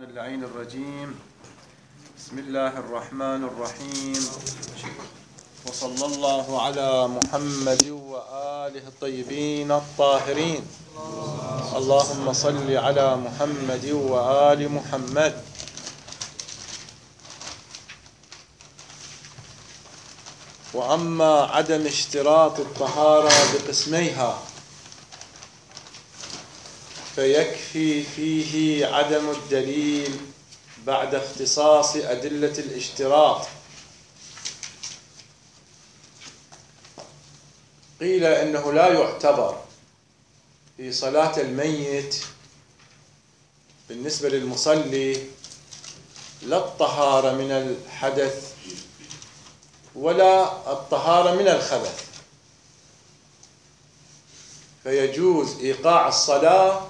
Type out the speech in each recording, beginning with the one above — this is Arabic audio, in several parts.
اللعين الرجيم. بسم الله الرحمن الرحيم، وصلى الله على محمد وآله الطيبين الطاهرين. اللهم صل على محمد وآل محمد. وأما عدم اشتراط الطهارة بقسميها فيكفي فيه عدم الدليل بعد اختصاص أدلة الاشتراط. قيل إنه لا يعتبر في صلاة الميت بالنسبة للمصلي لا الطهارة من الحدث ولا الطهارة من الخبث، فيجوز إيقاع الصلاة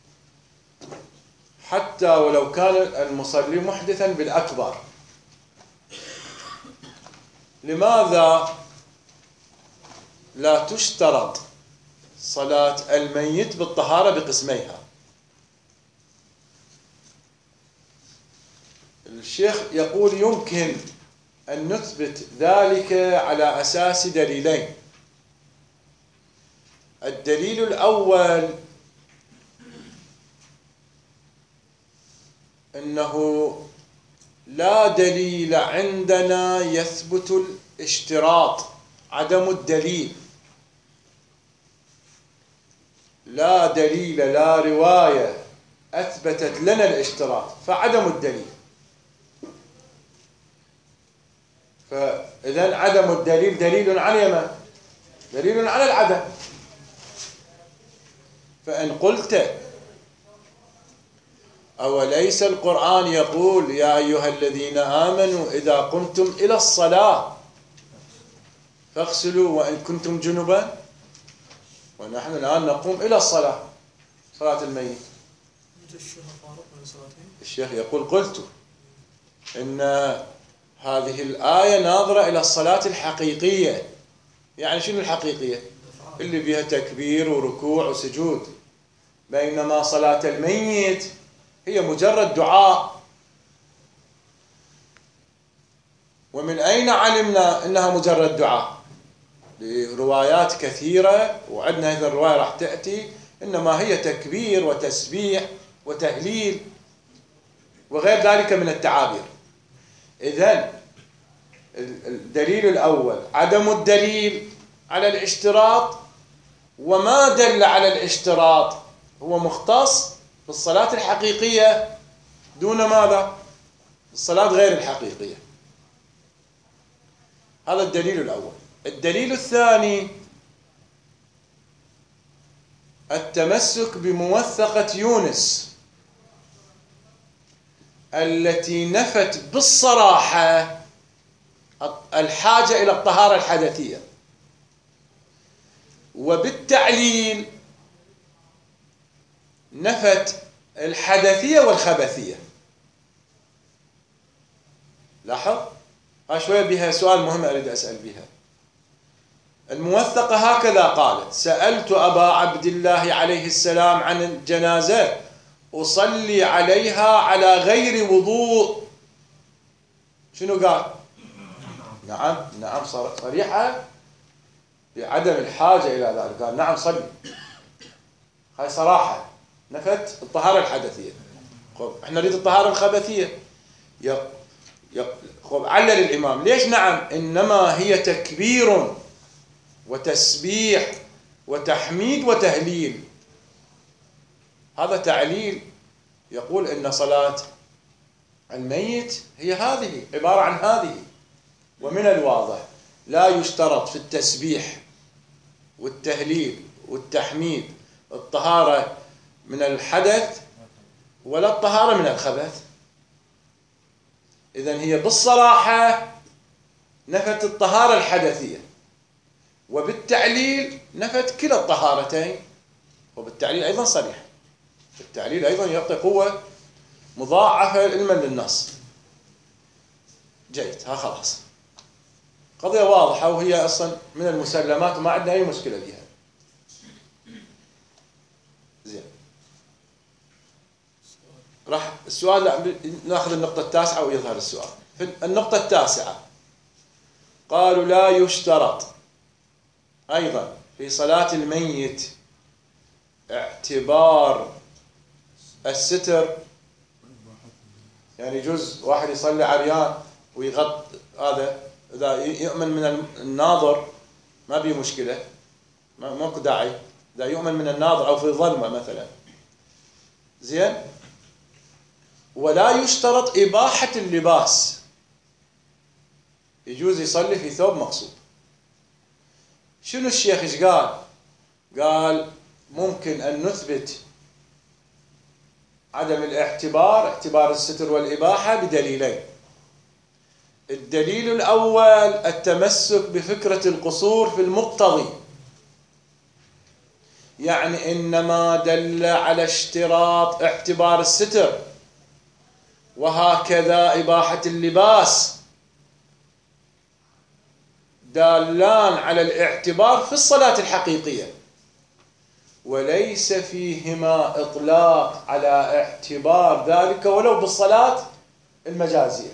حتى ولو كان المصلي محدثا بالأكبر. لماذا لا تشترط صلاة الميت بالطهارة بقسميها؟ الشيخ يقول يمكن أن نثبت ذلك على أساس دليلين. الدليل الأول أنه لا دليل عندنا يثبت الاشتراط، عدم الدليل، لا دليل لا رواية أثبتت لنا الاشتراط فعدم الدليل. فإذن عدم الدليل دليل على من؟ دليل على العدم. فإن قلت أوليس القرآن يقول يا أيها الذين آمنوا إذا قمتم إلى الصلاة فاغسلوا وإن كنتم جنبا، ونحن الآن نقوم إلى الصلاة، صلاة الميت. الشيخ يقول قلت إن هذه الآية ناظرة إلى الصلاة الحقيقية. يعني شنو الحقيقية؟ اللي بها تكبير وركوع وسجود، بينما صلاة الميت هي مجرد دعاء. ومن أين علمنا أنها مجرد دعاء؟ لروايات كثيرة، وعندنا هذه الرواية راح تأتي، إنما هي تكبير وتسبيح وتهليل وغير ذلك من التعابير. إذن الدليل الأول عدم الدليل على الاشتراط، وما دل على الاشتراط هو مختص بالصلاة الحقيقية دون ماذا؟ الصلاة غير الحقيقية. هذا الدليل الأول. الدليل الثاني التمسك بموثقة يونس التي نفت بالصراحة الحاجة إلى الطهارة الحدثية، وبالتعليل نفت الحدثية والخبثية. لاحظ شوية بها سؤال مهم أريد أسأل بها. الموثقة هكذا قالت: سألت أبا عبد الله عليه السلام عن الجنازة أصلي عليها على غير وضوء. شنو قال؟ نعم صريحة بعدم الحاجة إلى ذلك. قال نعم صلي. هاي صراحة نفت الطهارة الحدثية. احنا نريد الطهارة الخبثية. علل الإمام ليش نعم؟ إنما هي تكبير وتسبيح وتحميد وتهليل. هذا تعليل يقول إن صلاة الميت هي هذه، عبارة عن هذه. ومن الواضح لا يشترط في التسبيح والتهليل والتحميد الطهارة من الحدث ولا الطهارة من الخبث. إذن هي بالصراحة نفت الطهارة الحدثية، وبالتعليل نفت كلا الطهارتين، وبالتعليل أيضا صريح. التعليل أيضا يعطي قوة مضاعفة علما للنص. جيد، ها خلاص قضية واضحة، وهي أصلا من المسلمات وما عندنا أي مشكلة بها. زين، راح السؤال ناخذ النقطة التاسعة ويظهر السؤال. في النقطة التاسعة قالوا لا يشترط أيضا في صلاة الميت اعتبار الستر، يعني يجوز واحد يصلي عريان ويغط هذا، إذا يؤمن من الناظر ما بيه مشكلة، ماكو داعي، إذا يؤمن من الناظر أو في ظلمة مثلا زين. ولا يشترط إباحة اللباس، يجوز يصلي في ثوب مغصوب. شنو الشيخ ايش قال؟ قال ممكن أن نثبت عدم الاعتبار، اعتبار الستر والإباحة بدليلين. الدليل الأول التمسك بفكرة القصور في المقتضي، يعني إنما دل على اشتراط اعتبار الستر وهكذا إباحة اللباس دالان على الاعتبار في الصلاة الحقيقية، وليس فيهما إطلاق على اعتبار ذلك ولو بالصلاة المجازية.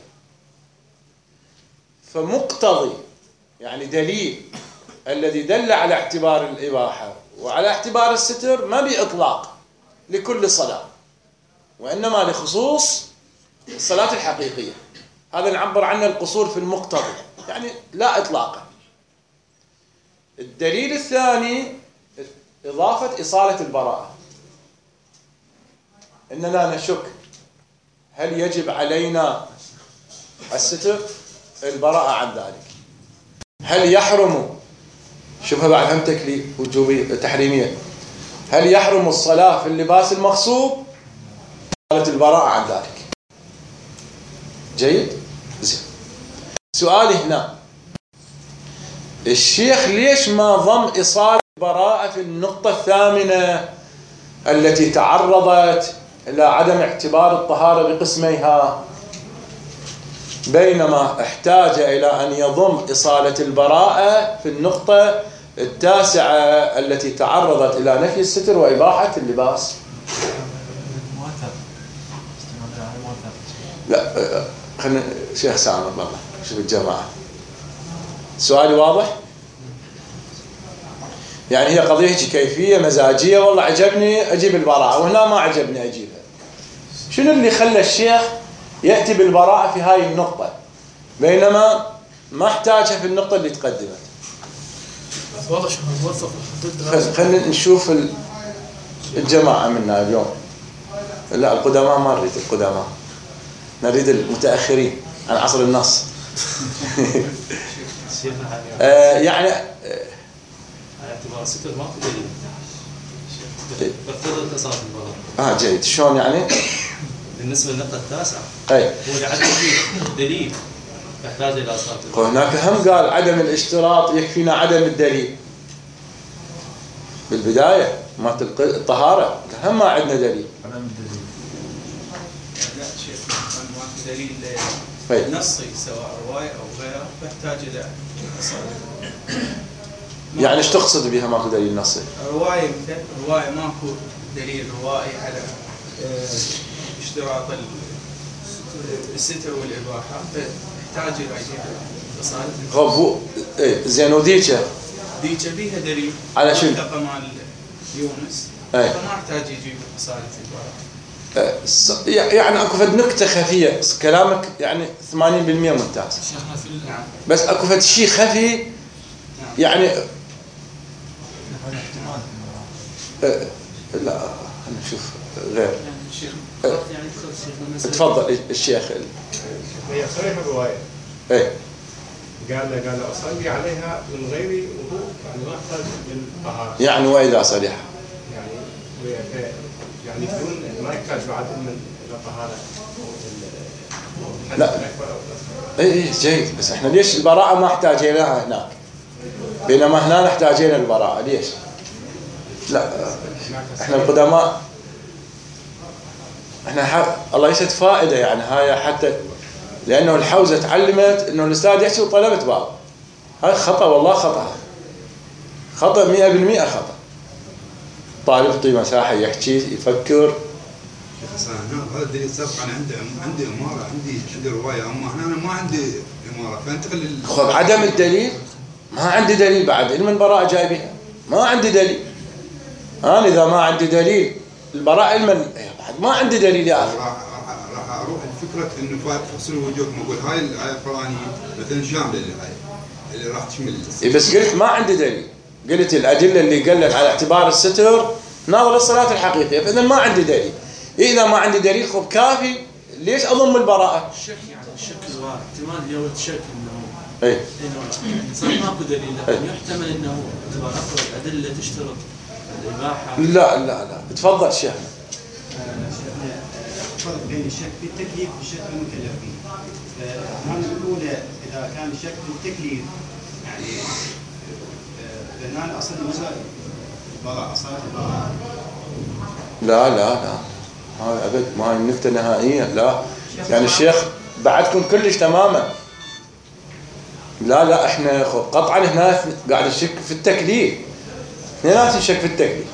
فمقتضي يعني دليل الذي دل على اعتبار الإباحة وعلى اعتبار الستر ما بإطلاق لكل صلاة، وإنما لخصوص الصلاة الحقيقية. هذا نعبر عنه القصور في المقتضي، يعني لا إطلاقا. الدليل الثاني إضافة إصالة البراءة، إننا نشك هل يجب علينا الستر؟ البراءة عن ذلك. هل يحرم، شوفها بعد هم تكليف وجوبي تحريمية، هل يحرم الصلاة في اللباس المغصوب؟ قالت البراءة عن ذلك. جيد؟ زين. سؤالي هنا، الشيخ ليش ما ضم إصالة البراءة في النقطة الثامنة التي تعرضت إلى عدم اعتبار الطهارة بقسميها، بينما احتاج إلى أن يضم إصالة البراءة في النقطة التاسعة التي تعرضت إلى نفي الستر وإباحة اللباس؟ لا خلينا شيخ سامر والله شوف الجماعة، سؤالي واضح؟ يعني هي قضية كيفية مزاجية، والله عجبني أجيب البراءة وهنا ما عجبني أجيبها. شنو اللي خلى الشيخ يأتي بالبراءة في هاي النقطة بينما ما احتاجها في النقطة اللي تقدمت؟ خلينا نشوف الجماعة منا اليوم. لا القدماء ما نريد، القدماء نريد المتأخرين عن عصر النص. يعني اعتبار الستر ما في دليل. بفترض إصابة البراءة. جيد. شلون يعني؟ بالنسبة للنقطة التاسعة أي هو لعدم دليل يحتاج إلى إصابة البراءة. هناك هم قال عدم الاشتراط يكفينا عدم الدليل بالبداية ما الطهارة، هم ما عندنا دليل. عدم الدليل. لا شيخ ما في دليل نصي سواء رواية أو غيره فيحتاج إلى إصابة. يعني ايش تقصد بها ماكو دليل نصي؟ رواية مثل رواية ماكو دليل روائي على اشتراط الستر والإباحة فيحتاج إلى إصالة. زين وديكا بيها دليل على شنو؟ مال يونس فما يحتاج يجيب إصالة البراءة. يعني اكو فد نكته خفيه، كلامك يعني 80% ممتاز، بس اكو فد شيء خفي يعني. لا نشوف غير. تفضل الشيخ. هي صريحة الرواية. ايه قال أصلي عليها من غير وضوء، يعني ما أحتاج للطهارة. يعني وإذا صريحة يعني تكون ما يحتاج بعد من الطهارة. لا ايه جيد، بس احنا ليش البراءة ما احتاجينها هناك بينما هنا نحتاجين البراءة؟ ليش؟ لا احنا القدماء احنا الله يسد فائدة يعني هاي، حتى لأنه الحوزة تعلمت أنه الأستاذ يحكي وطلبت باب. هاي خطأ والله، خطأ 100% خطأ. طالب يعطي مساحة يحكي يفكر هذا الدليل سابق. انا عندي اماره، عندي روايه، اما انا ما عندي اماره، فانتقل خذ عدم الدليل. ما عندي دليل بعد، علم البراءه جايبها، ما عندي دليل. انا اذا ما عندي دليل البراءه علما بعد ما عندي دليل يا اخي. راح اروح لفكره انه فصل وجوهكم، اقول هاي الايه الفلانيه مثلا شامله للآية اللي راح تشمل. بس قلت ما عندي دليل، قلت الادله اللي قلت على اعتبار الستر ناظر الصلاه الحقيقيه، فاذا ما عندي دليل. اذا ما عندي دليل خب كافي، ليش اضم البراءه؟ الشك يعني الشك الوارد، احتمال يورد شك انه اي انه صار ماكو دليل، لكن يحتمل انه اعتبار اقوى الادله تشترط الاباحه. لا تفضل شيخنا. الفرق بين الشك في التكليف والشك في المكلف فيه. هذه الأولى إذا كان الشك في التكليف يعني لأن أصل المسائل براءة، أصالة البراءة. لا هاي أبد ما هي النكتة نهائيا. لا يعني الشيخ بعدكم كلش تماما. لا احنا قطعا هنا قاعد نشك في التكليف، هنا نشك في التكليف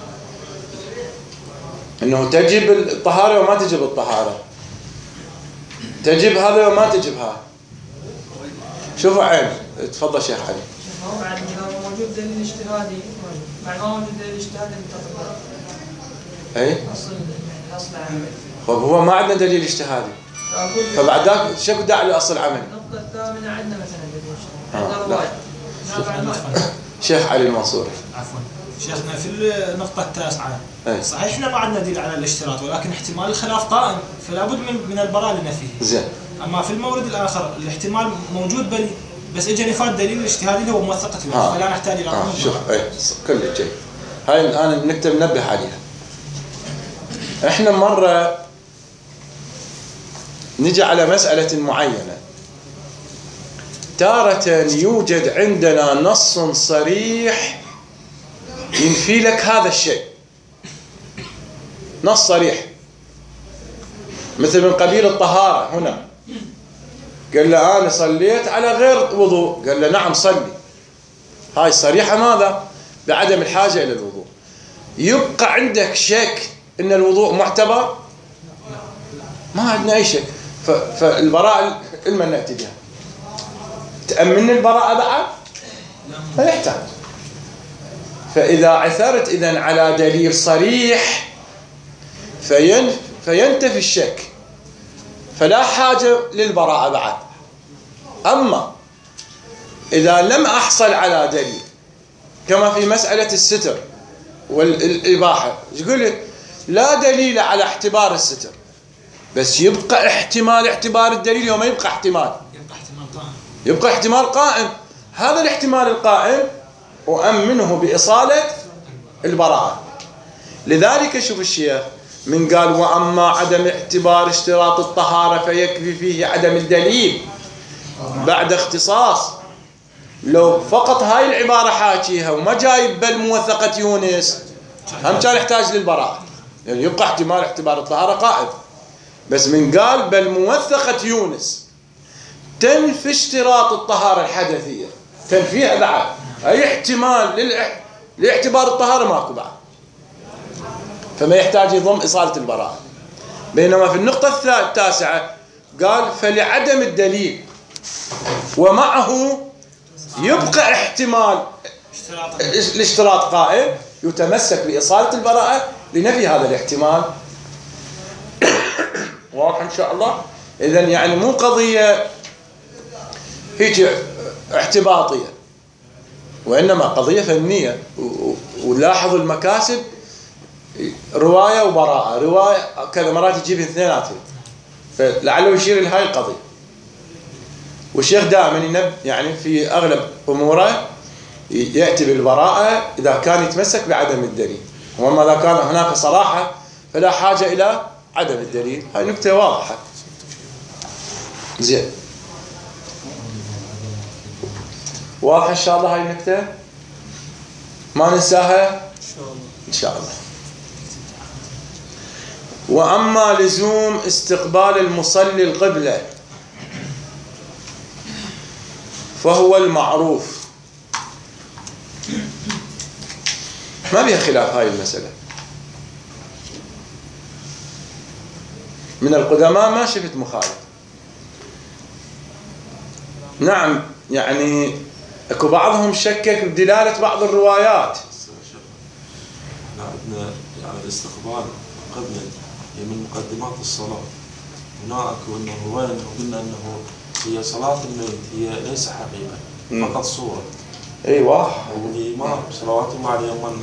انه تجب الطهارة وما تجب الطهارة، تجب هذا وما تجب هذا. شوفوا عين، تفضل شيخ علي. هو بعد إذا موجود دليل اجتهادي، بعد ما موجود دليل اجتهادي متطبق. اي أصل عملي. طيب هو ما عندنا دليل اجتهادي، فبعد ذاك شو داعي لأصل عملي؟ النقطة الثامنة عندنا مثلا دليل اجتهادي، عندنا رواية. شيخ علي المنصوري. عفوا شيخنا في النقطة التاسعة، صحيح احنا ما عندنا دليل على الاشتراط، ولكن احتمال الخلاف قائم، فلا بد من البراءة لنفيه. زين. اما في المورد الاخر الاحتمال موجود بل بس اجى نفاذ دليل الاجتهادي اللي هو موثقة الوجه، فلا نحتاج الى شوف كل شيء هاي انا نكتب ننبه عليها. احنا مرة نجي على مسألة معينة، تارة يوجد عندنا نص صريح ينفي لك هذا الشيء، نص صريح مثل من قبيل الطهارة. هنا قال له أنا صليت على غير وضوء، قال له نعم صلي، هاي صريحة ماذا؟ بعدم الحاجة إلى الوضوء. يبقى عندك شك إن الوضوء معتبر؟ ما عندنا أي شك. فالبراءة إلما نأتي بها. تأمن البراءة بعد؟ لا يحتاج. فإذا عثرت إذن على دليل صريح فينتفي الشك، فلا حاجة للبراءة بعد. أما إذا لم أحصل على دليل كما في مسألة الستر والإباحة، يقول لا دليل على اعتبار الستر، بس يبقى احتمال اعتبار الدليل وما يبقى احتمال، يبقى احتمال قائم. هذا الاحتمال القائم أؤمنه بإصالة البراءة. لذلك شوف الشيخ من قال وأما عدم اعتبار اشتراط الطهارة فيكفي فيه عدم الدليل بعد اختصاص. لو فقط هاي العبارة حاكيها وما جايب بل موثقة يونس هم كان يحتاج للبراءة، يعني يبقى احتمال اعتبار الطهارة قائم. بس من قال بل موثقة يونس تنفي اشتراط الطهارة الحدثية، تنفيها بعد، أي احتمال لاعتبار الطهارة ماكو بعد، فما يحتاج يضم إصالة البراءة. بينما في النقطة التاسعة قال فلعدم الدليل ومعه يبقى احتمال الاشتراط قائم، يتمسك بإصالة البراءة لنفي هذا الاحتمال. واضح إن شاء الله؟ إذن يعني مو قضية هيك اعتباطية، وإنما قضية فنية. ولاحظوا المكاسب، رواية وبراءة، رواية كذا مرات يجيب اثنيناتهم، فلعله يشير لهاي القضية. والشيخ دائما يعني في أغلب أموره يأتي بالبراءة إذا كان يتمسك بعدم الدليل، وأما إذا كان هناك صراحة فلا حاجة إلى عدم الدليل. هاي نكتة واضحة. زين، واضح إن شاء الله هاي النكتة، ما ننساها إن شاء الله. وأما لزوم استقبال المصلي القبلة فهو المعروف، ما بها خلاف هاي المسألة. من القدماء ما شفت مخالف. نعم يعني اكو بعضهم شكك بدلالة بعض الروايات. عندنا يعني الاستقبال قبل هي من مقدمات الصلاة. هناك اكو انه رواية انه قلنا انه هي صلاة الميت هي ليس حقيقة فقط صورة. ايوه. والإمام صلوات الله عليه من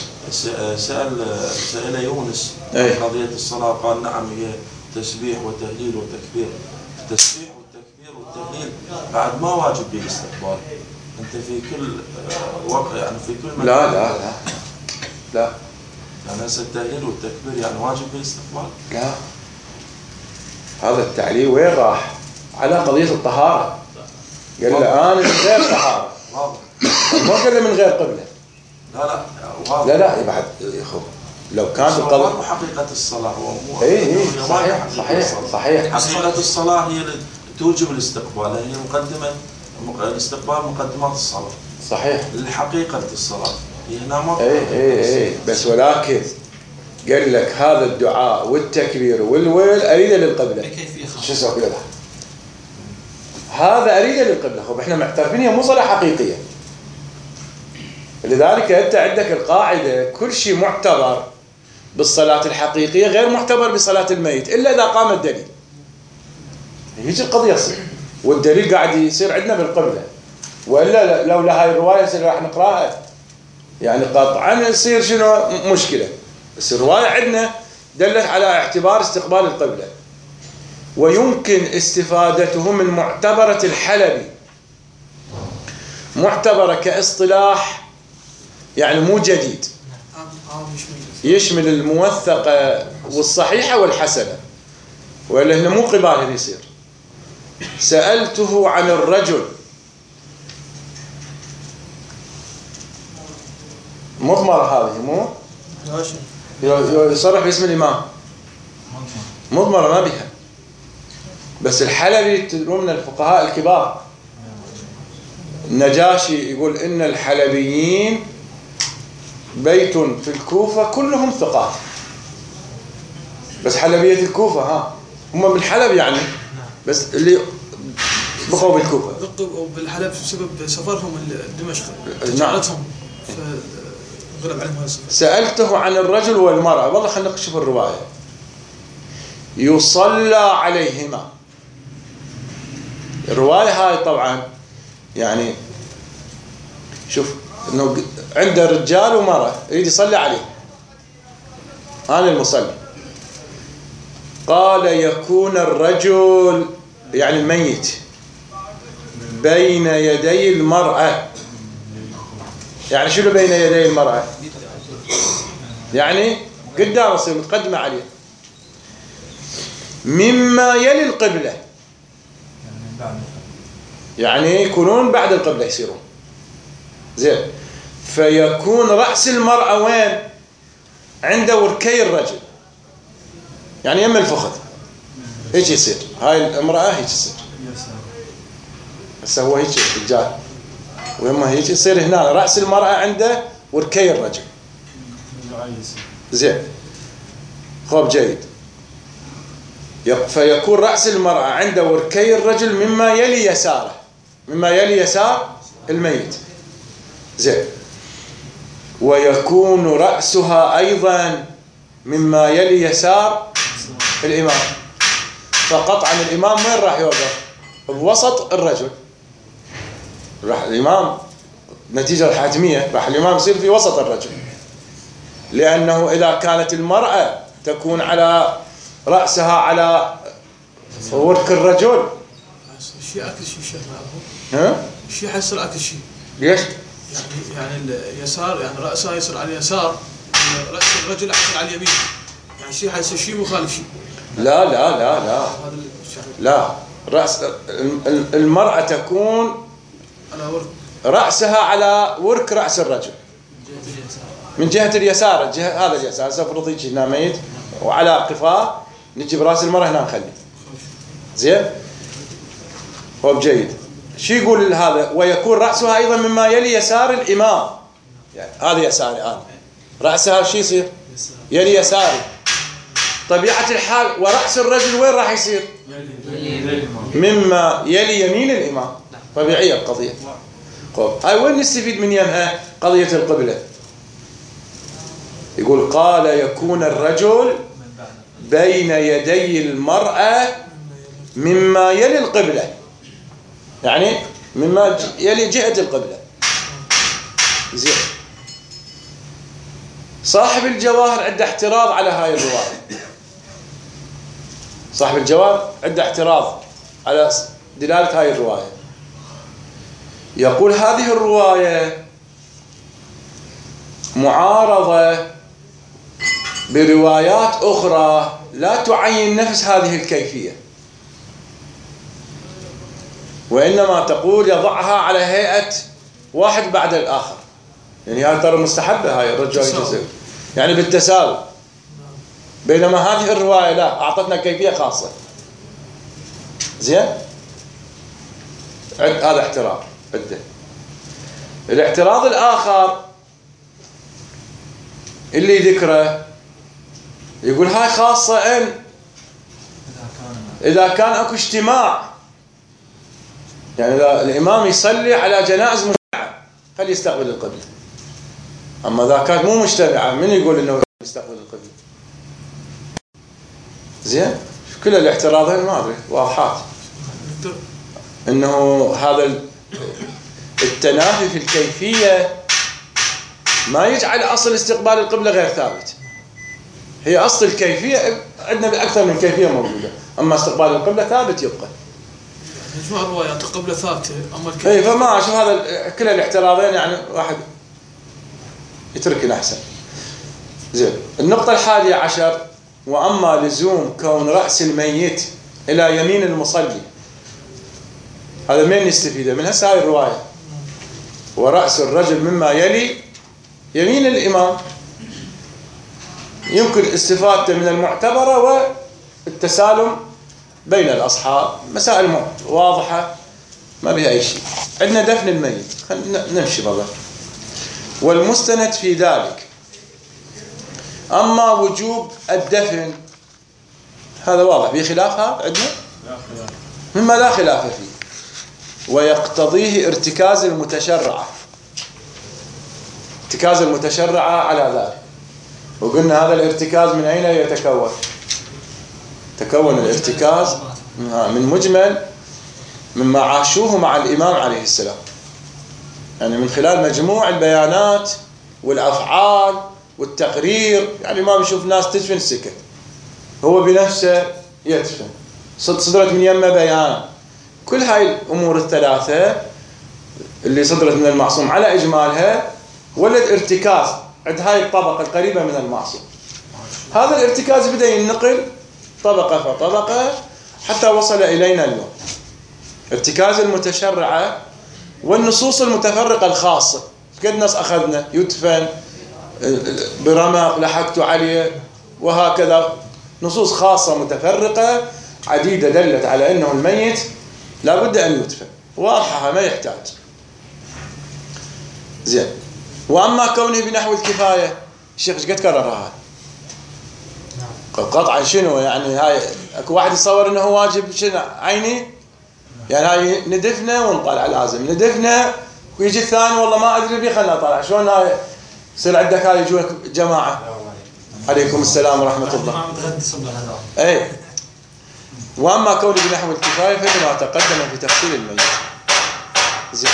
سأل يونس عن قضية الصلاة قال نعم هي تسبيح وتهليل وتكبير. التسبيح والتكبير والتهليل بعد ما واجب بالاستقبال. انت في كل وقت يعني في كل مكان. لا يعني هسه التهليل والتكبير يعني واجب بالاستقبال؟ لا. هذا التعليل وين راح؟ على قضية الطهارة. قال له أنا من غير طهارة. واضح. ما قال له من غير قبلة. لا واضح. لا يبعد يا أخو. لو كانت القضاء حقيقة الصلاة هو مو. إيه صحيح. حقيقة الصلاة هي توجب الاستقبال. هي مقدمة الاستقبال مقدمات الصلاة. صحيح. الحقيقة الصلاة هي هنا ما. إيه بس ولكن قال لك هذا الدعاء والتكبير والويل أريده للقبلة. شو اسوي له؟ هذا أريده للقبلة. خب إحنا معترفين هي مو صلاة حقيقية. لذلك أنت عندك القاعدة كل شيء معتبر بالصلاة الحقيقية غير معتبر بصلاة الميت إلا إذا قام الدليل. هيجي القضية تصير والدليل قاعد يصير عندنا بالقبلة. وإلا لولا هاي الرواية راح نقراها يعني قطعا يصير شنو مشكلة. بس الرواية عندنا دلت على اعتبار استقبال القبلة. ويمكن استفادته من معتبرة الحلبي. معتبرة كاصطلاح يعني مو جديد. يشمل الموثقة والصحيحة والحسنة. وإلا هنا مو قبال اللي يصير. سألته عن الرجل مضمرة هذه مو يصرح باسم الإمام مضمرة ما بها. بس الحلبي تدرون من الفقهاء الكبار. النجاشي يقول إن الحلبيين بيت في الكوفة كلهم ثقات. بس حلبية الكوفة هم من حلب يعني بس اللي بقوا بالكوفة بقوا بالحلب بسبب سفرهم لدمشق. نعم. غلب عليهم هذا السفر. سألته عن الرجل والمرأة. والله خلينا نشوف الرواية. يصلى عليهما. الرواية هاي طبعا يعني شوف انه عنده رجال ومرأة يريد يصلي عليه. أنا المصلي. قال يكون الرجل يعني الميت بين يدي المرأة. يعني شنو بين يدي المرأة؟ يعني قدام يصير متقدمة عليه مما يلي القبلة. يعني يكونون بعد القبلة يصيرون زين. فيكون رأس المرأة وين؟ عند وركي الرجل يعني يم الفخذ. هيك يصير. هاي الامرأة هيك يصير. هسه هو هيك رجال ويما هيك يصير هنا رأس المرأة عنده وركي الرجل. زين. خب جيد. فيكون رأس المرأة عند وركي الرجل مما يلي يساره. مما يلي يسار الميت. زين. ويكون رأسها أيضا مما يلي يسار الإمام. فقطعا الإمام وين راح يوقف؟ بوسط الرجل. راح الإمام نتيجة الحاتمية راح الإمام يصير في وسط الرجل. لأنه إذا كانت المرأة تكون على رأسها على ورك الرجل. شيء أكل شيء شيء شيء حيصير أكل شيء. ليش؟ يعني اليسار يعني رأسها يصير على اليسار. رأس الرجل حيصير على اليمين. يعني شيء حيصير شيء مخالف شيء. لا رأس المرأة تكون على ورك رأسها على ورك رأس الرجل من جهة اليسار. هذا اليسار سأفرض يجي هنا ميت وعلى قفاه نجيب رأس المرأة هنا نخلي. زين. هو بجيد. شو يقول هذا؟ ويكون رأسها أيضا مما يلي يسار الإمام. يعني هذا يساري أنا رأسها شو يصير؟ يلي يساري. طبيعة الحال ورأس الرجل وين راح يصير؟ مما يلي يمين الإمام. طبيعية القضية. هاي وين نستفيد من يمها قضية القبلة؟ يقول قال يكون الرجل بين يدي المرأة مما يلي القبلة، يعني مما يلي جهة القبلة. زين. صاحب الجواهر عنده اعتراض على هاي الرواية. صاحب الجواهر عنده اعتراض على دلالة هاي الرواية. يقول هذه الرواية معارضة بروايات أخرى لا تعين نفس هذه الكيفية، وإنما تقول يضعها على هيئة واحد بعد الآخر. يعني هذا ترى مستحبة، هاي الرجال يجزئ يعني بالتساوي، بينما هذه الرواية لا، أعطتنا كيفية خاصة. زين. هذا اعتراض عده. الاعتراض الآخر اللي ذكره يقول هاي خاصة إن إذا كان أكو اجتماع، يعني إذا الإمام يصلي على جنائز مجتمعة فليستقبل القبلة. أما إذا كانت مو مجتمعة من يقول إنه يستقبل القبلة؟ زين. كل الاعتراضين ما أدري واضحات، إنه هذا التنافي في الكيفية ما يجعل أصل استقبال القبلة غير ثابت. هي أصل الكيفية عندنا أكثر من كيفية موجودة، أما استقبال القبلة ثابت يبقى. مجموع الروايات القبلة ثابتة، أما الكيفية إيه. فما أشوف هذا كل الاعتراضين يعني واحد يتركنا أحسن. زين. النقطة 11، وأما لزوم كون رأس الميت إلى يمين المصلي، هذا من يستفيده من هسه هاي الرواية؟ ورأس الرجل مما يلي يمين الإمام. يمكن استفادته من المعتبرة والتسالم بين الأصحاب. مسائل واضحة ما بها أي شيء. عندنا دفن الميت، خلينا نمشي بابا. والمستند في ذلك أما وجوب الدفن هذا واضح، بخلاف هذا عندنا مما لا خلاف فيه، ويقتضيه ارتكاز المتشرعة. ارتكاز المتشرعة على ذلك. وقلنا هذا الارتكاز من أين يتكون؟ تكون الارتكاز من مجمل مما عاشوه مع الإمام عليه السلام، يعني من خلال مجموع البيانات والأفعال والتقرير. يعني ما بيشوف ناس تدفن سكت، هو بنفسه يدفن، صدرت من يمه بيان. كل هاي الأمور الثلاثة اللي صدرت من المعصوم على إجمالها ولد ارتكاز عند هاي الطبقة القريبة من المعصوم. هذا الارتكاز بدأ ينقل طبقة فطبقة حتى وصل إلينا اليوم. ارتكاز المتشرعة والنصوص المتفرقة الخاصة. قد نص أخذنا يدفن برمق لحقت عليه، وهكذا نصوص خاصة متفرقة عديدة دلت على أنه الميت لا بد أن يدفن، واضحة ما يحتاج. زين. وأما كونه بنحو الكفاية، الشيخ ايش قد كررها؟ قطعا شنو يعني؟ هاي اكو واحد يتصور انه واجب شنو عيني، يعني هاي ندفنه ونطلع، لازم ندفنه ويجي الثاني والله ما ادري بيه خلنا نطلع. شلون هاي يصير عندك هاي يجونك جماعه؟ عليكم السلام ورحمه الله. اي. واما كونه بنحو الكفايه فلما تقدم في تفصيل الميت. زين.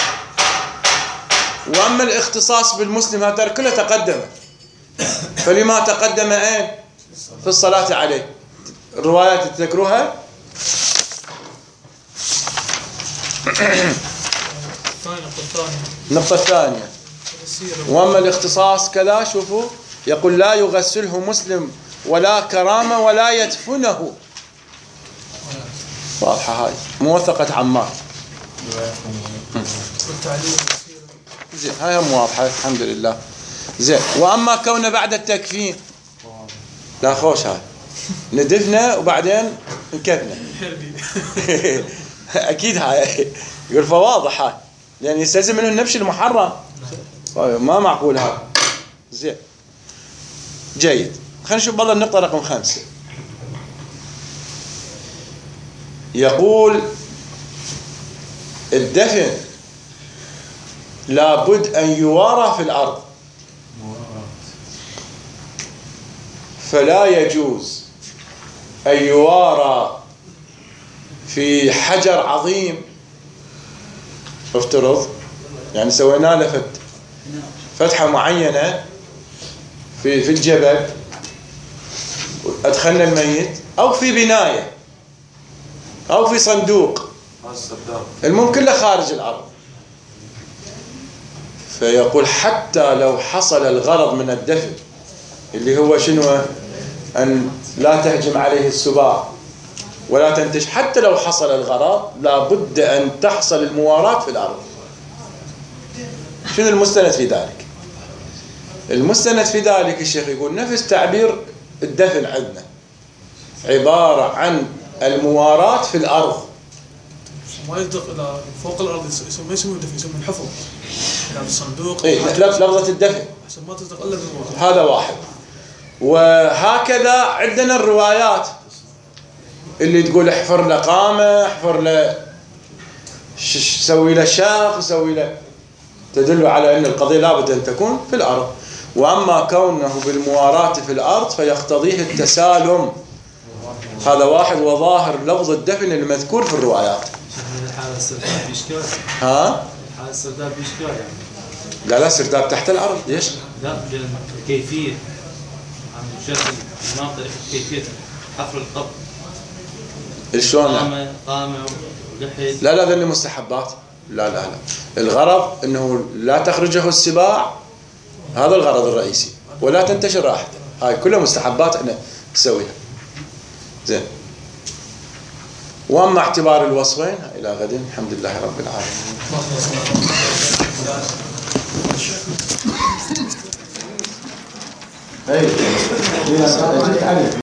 واما الاختصاص بالمسلم هذا كله تقدم، فلما تقدم اين؟ في الصلاة عليه. الروايات تذكروها؟ النقطة الثانية. واما الاختصاص كذا شوفوا يقول لا يغسله مسلم ولا كرامة ولا يدفنه. واضحة هاي، موثقة عمار. زين هاي هم واضحة الحمد لله. زين. واما كونه بعد التكفين لا خوش، هاي ندفنا وبعدين نكفنا. اكيد هاي يقول فواضح هاي، لان يستلزم منه النبش المحرم، ما معقول هاي. زين جيد. خلينا نشوف بالله النقطة رقم 5. يقول الدفن لابد أن يوارى في الأرض، فلا يجوز أن يوارى في حجر عظيم. افترض يعني سوينا له فتحة معينة في الجبل، أدخلنا الميت، أو في بناية أو في صندوق، المهم كله خارج الأرض. فيقول حتى لو حصل الغرض من الدفن اللي هو شنو؟ أن لا تهجم عليه السباع ولا تنتج، حتى لو حصل الغرض لابد أن تحصل المواراة في الأرض. شنو المستند في ذلك؟ المستند في ذلك الشيخ يقول نفس تعبير الدفن عندنا، عبارة عن المواراة في الأرض. ما يصدق إلى فوق الأرض، ما يسمونه دفن، يسمونه حفر، يعني الصندوق. لفظة الدفن عشان ما تصدق إلا بالمواراة. هذا واحد. وهكذا عندنا الروايات اللي تقول احفر له قامة، احفر له سوي له شاق، سوي له، تدل على أن القضية لابد أن تكون في الأرض. وأما كونه بالمواراة في الأرض فيقتضيه التسالم. هذا واحد. وظاهر لفظ الدفن المذكور في الروايات. حال السرداب بإشكال. ها؟ حال السرداب بإشكال يعني. لا سرداب تحت الأرض. ليش؟ لا كيفية عن شكل مناطق كيفية حفر القبر. شلون؟ قامة ولحد. لا ذني مستحبات. لا الغرض انه لا تخرجه السباع، هذا الغرض الرئيسي، ولا تنتشر راحته. هاي كلها مستحبات احنا نسويها. زين. واما اعتبار الوصفين الى غد، الحمد لله رب العالمين.